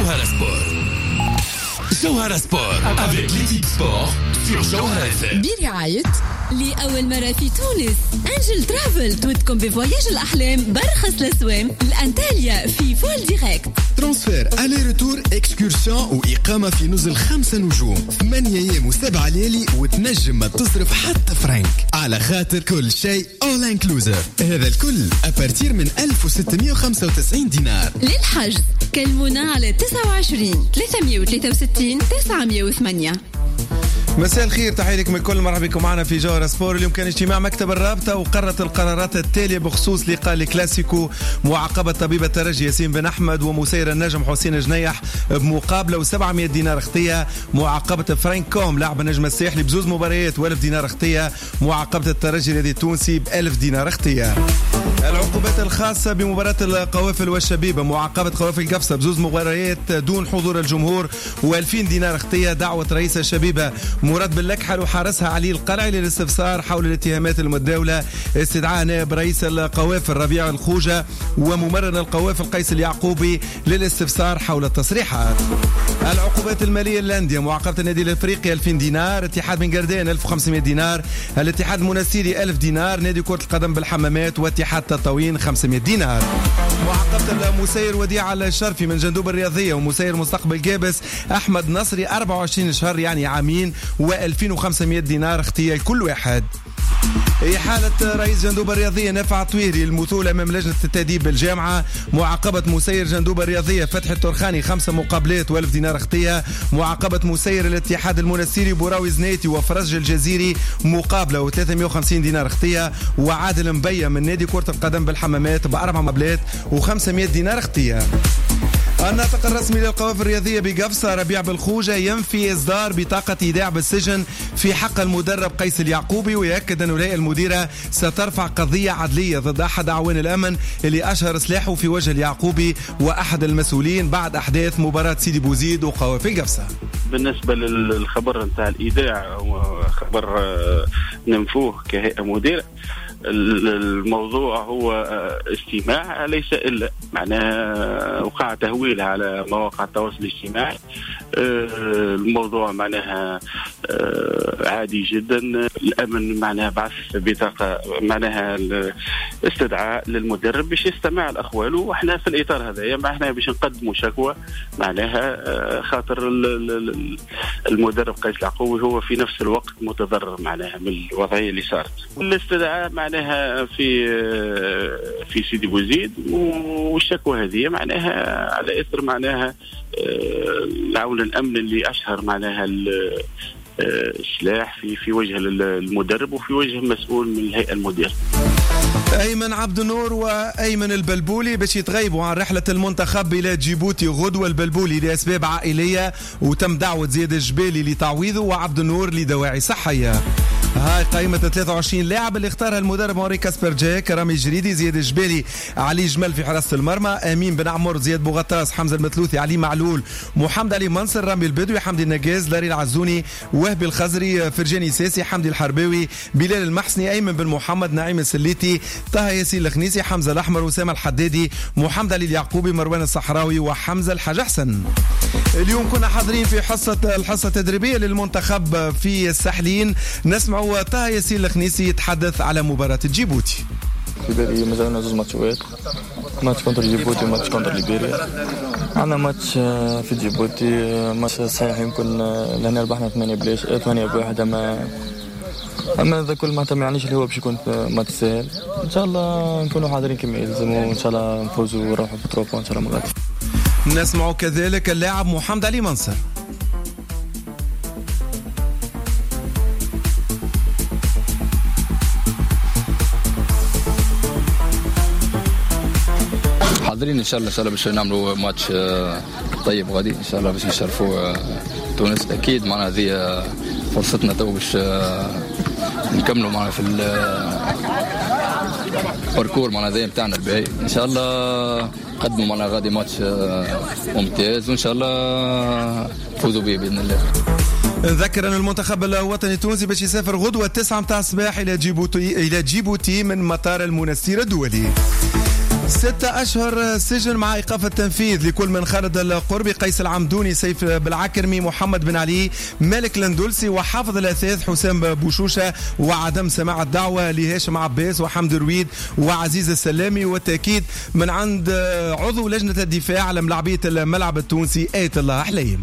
Jawhara Sport. Jawhara Sport avec l'équipe sport sur Jawhara FM. برعاية لأول مرة في تونس أنجل ترافل تودكم بفواياج الأحلام برخص الأسوام لأنتاليا في فول ديريكت. ترانسفير ألي ريتور إكسكورسيون وإقامة في نزل 5 نجوم 8 أيام و7 ليالي وتنجم ما تصرف حتى فرنك على خاطر كل شيء أول إنكلوزيف. هذا الكل أبارتير من 1695 دينار. للحجز كلمونا على 29 363 908. مساء الخير، تحية لكم الكل، مرحبا بكم معنا في جوهرة سبور. اليوم كان اجتماع مكتب الرابطة وقررت القرارات التالية بخصوص لقاء الكلاسيكو معاقبة طبيب الترجي ياسين بن أحمد ومسير النجم حسين جنيح بمقابلة و700 دينار اختية. معاقبة فرانك كوم لاعب النجم الساحلي بزوز مباريات و1000 دينار اختية. معاقبة الترجي الذي التونسي ب1000 دينار اختية. العقوبات الخاصة بمباراة القوافل والشبيبة، معاقبة قوافل قفصة بزوز مباريات دون حضور الجمهور و2000 دينار اختية. دعوة رئيس الشبيبة مراد باللكحل وحارسها علي القلعي للاستفسار حول الاتهامات المتداولة. استدعاء نائب رئيس القوافل ربيع الخوجة وممرن القوافل قيس اليعقوبي للاستفسار حول التصريحات. العقوبات المالية للأندية، معاقبة النادي الافريقي 2000 دينار، اتحاد بن قردان 1500 دينار، الاتحاد المنستيري 1000 دينار، نادي كرة القدم بالحمامات واتحاد تطاوين 500 دينار. معاقبة المسير وديع الشرفي من جندوب الرياضية ومسير مستقبل جابس أحمد نصري 24 شهر يعني عامين و2500 دينار اختيار كل واحد. إحالة رئيس جندوب الرياضية نافع طويري المثول أمام لجنة التأديب بالجامعة. معاقبة مسير جندوب الرياضية فتحي الترخاني 5 مقابلات و1000 دينار اختية. معاقبة مسير الاتحاد المنستيري بوراوي زنيتي وفرج الجزيري مقابلة و350 دينار اختية. وعادل مبيا من نادي كرة القدم بالحمامات ب4 مقابلات و500 دينار اختية. الناطق الرسمي للقوافل الرياضية بقفصة ربيع بالخوجة ينفي إصدار بطاقة إيداع بالسجن في حق المدرب قيس اليعقوبي، ويأكد أن ولاية المديرة سترفع قضية عدلية ضد أحد أعوان الأمن اللي أشهر سلاحه في وجه اليعقوبي وأحد المسؤولين بعد أحداث مباراة سيدي بوزيد وقوافل قفصة. بالنسبة للخبر نتاع الإيداع خبر ننفوه كهيئة مديرة. الموضوع هو استماع ليس إلا معناها وقع تهويل على مواقع التواصل الاجتماعي. الموضوع معناها عادي جدا. الأمن معناها بعث بطاقة معناها استدعاء للمدرب باش يستمع الأقوال، وإحنا في الإطار هذا معناها باش نقدموا شكوى معناها خاطر المدرب قيس اليعقوبي هو في نفس الوقت متضرر معناها من الوضعية اللي صارت. والاستدعاء معناها في سيدي بوزيد، والشكوى هذه معناها على إثر معناها العون الأمن اللي أشهر معناها السلاح في وجه المدرب وفي وجه مسؤول من الهيئة المديرة. أيمن عبد النور وأيمن البلبولي باش يتغيبوا عن رحلة المنتخب إلى جيبوتي غدوة. البلبولي لأسباب عائلية وتم دعوة زياد الجبالي لتعويضه وعبد النور لدواعي صحية. هاي قائمة 23 لاعب اللي اختارها المدرب موري كاسبر جاك. رامي جريدي، زياد الجبالي، علي جمل في حراسة المرمى، أمين بن عمر، زياد بوغطاس، حمزة المثلوثي، علي معلول، محمد علي منصر، رامي البدوي، حمدي النجاز، لاري العزوني، وهبي الخزري، فرجاني ساسي، حمدي الحرباوي، بلال المحسني، أيمن بن محمد، نعيم السليتي، طه ياسين الخنيسي، حمزة الأحمر، وسام الحدادي، محمد علي اليعقوبي، مروان الصحراوي، وحمزة الحاج حسن. اليوم كنا حاضرين في الحصة التدريبية للمنتخب في الساحلين. نسمع طه ياسين الخنيسي يتحدث على مباراة جيبوتي. في بالي مازالنا زوج ماتشات، ماتش كونتر جيبوتي وماتش كونتر ليبيريا. عندنا ماتش في جيبوتي ماتش صحيح يمكن لهنا ربحنا 8-1 اما هذا كل ما تمعنيش اللي هو باش يكون ماتش سهل. ان شاء الله نكونوا حاضرين كما يلزموا وان شاء الله نفوزوا ونروحوا في تروبا ان شاء الله مغادي. نسمعوا كذلك اللاعب محمد علي منصر. حاضرين ان شاء الله باش نعملوا ماتش طيب غادي ان شاء الله باش نشرفوا تونس. اكيد معنا هذه فرصتنا تو باش نكملوا معنا في الباركور معنا ذي نتاعنا الباهي. ان شاء الله نقدموا معنا غادي ماتش ممتاز وان شاء الله نفوزوا به باذن الله. نذكر أن المنتخب الوطني التونسي باش يسافر غدوة 9 متاع الصباح إلى جيبوتي من مطار المنستير الدولي. 6 أشهر سجن مع إيقاف التنفيذ لكل من خالد القربي، قيس العمدوني، سيف بالعكرمي، محمد بن علي، مالك لندلسي، وحافظ الأثاث حسام بوشوشة، وعدم سماع الدعوة لهاشم عباس وحمد رويد وعزيز السلامي. والتأكيد من عند عضو لجنة الدفاع على ملاعبية الملعب التونسي آية الله حليم.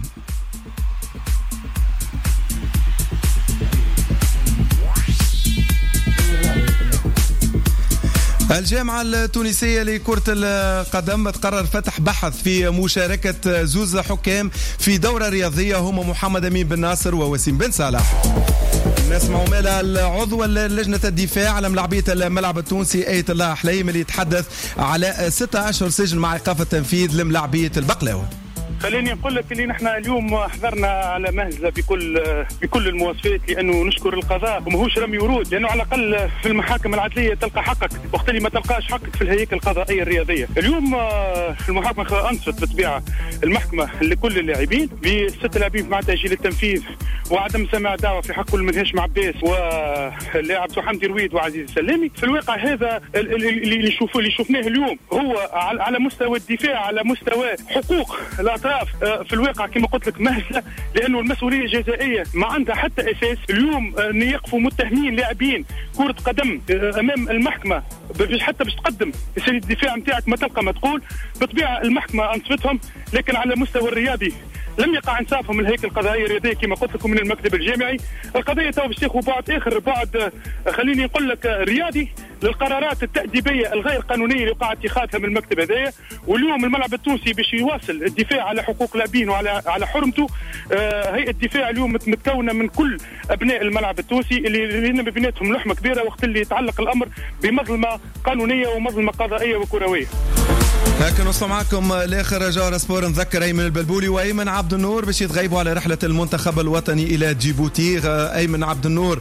الجامعة التونسية لكرة القدم تقرر فتح بحث في مشاركة زوز حكام في دورة رياضية هم محمد أمين بن ناصر ووسيم بن صالح. نسمعوا مالا العضو لجنة الدفاع على ملاعبية الملعب التونسي آية الله حليم اللي يتحدث على 6 أشهر سجن مع إيقاف التنفيذ لملاعبية البقلاوة. خليني نقول لك اللي نحن اليوم حضرنا على مهزله بكل المواصفات، لانه نشكر القضاء وماهوش رمي ورود، لانه على الاقل في المحاكم العدليه تلقى حقك وقت اللي ما تلقاش حقك في الهياكل القضائيه الرياضيه. اليوم المحاكمه انصفت بالطبيعه المحكمه لكل اللاعبين ب6 لاعبين مع تاجيل التنفيذ وعدم سماع دعوه في حق كل من هاشم عباس واللاعب حمدي رويد وعزيز السلامي. في الواقع هذا اللي شفناه اليوم هو على مستوى الدفاع، على مستوى حقوق الاطراف في الواقع كما قلت لك مهزله، لانه المسؤوليه الجزائيه ما عندها حتى اساس. اليوم يقفوا متهمين لاعبين كره قدم امام المحكمه حتى باش تقدم سيد الدفاع نتاعك ما تلقى ما تقول. بالطبيعه المحكمه انصفتهم، لكن على المستوى الرياضي لم يقع انصافهم من الهيكل القضائيه الرياضيه كما قلت لكم من المكتب الجامعي. القضيه تو باش تاخذ بعد اخر بعد خليني نقول لك رياضي للقرارات التأديبية الغير قانونية اللي وقع اتخاذها من المكتب هذايا. واليوم الملعب التونسي باش يواصل الدفاع على حقوق اللاعبين وعلى حرمته. هيئة الدفاع اليوم متكونة من كل أبناء الملعب التونسي اللي ما بيناتهم لحمة كبيرة وقت اللي يتعلق الأمر بمظلمة قانونية ومظلمة قضائية وكروية. لكن وصل معكم الاخر جوهر سبور. نذكر ايمن البلبولي وايمن عبد النور باش يتغيبوا على رحله المنتخب الوطني الى جيبوتي. ايمن عبد النور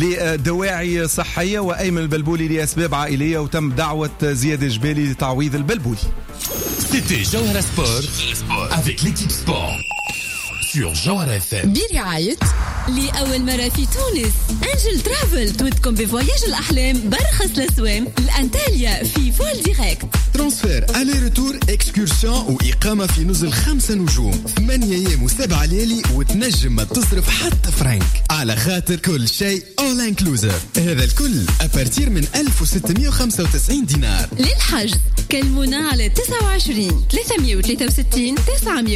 لدواعي صحيه وايمن البلبولي لاسباب عائليه، وتم دعوه زياد الجبالي لتعويض البلبولي. C'était Jawhara Sport avec l'équipe sport sur Jawhara FM. برعاية لأول مرة في تونس أنجل ترافل تودكم بفواياج الأحلام برخص لسوام الأنتاليا في فول ديريكت. ترانسفير الي روتور اكسكورسيون وإقامة في نزل 5 نجوم 8 أيام و7 ليالي وتنجم ما تصرف حتى فرنك على خاطر كل شيء all inclusive. هذا الكل أبارتير من 1695 دينار. للحجز كلمونا على 29 363 900.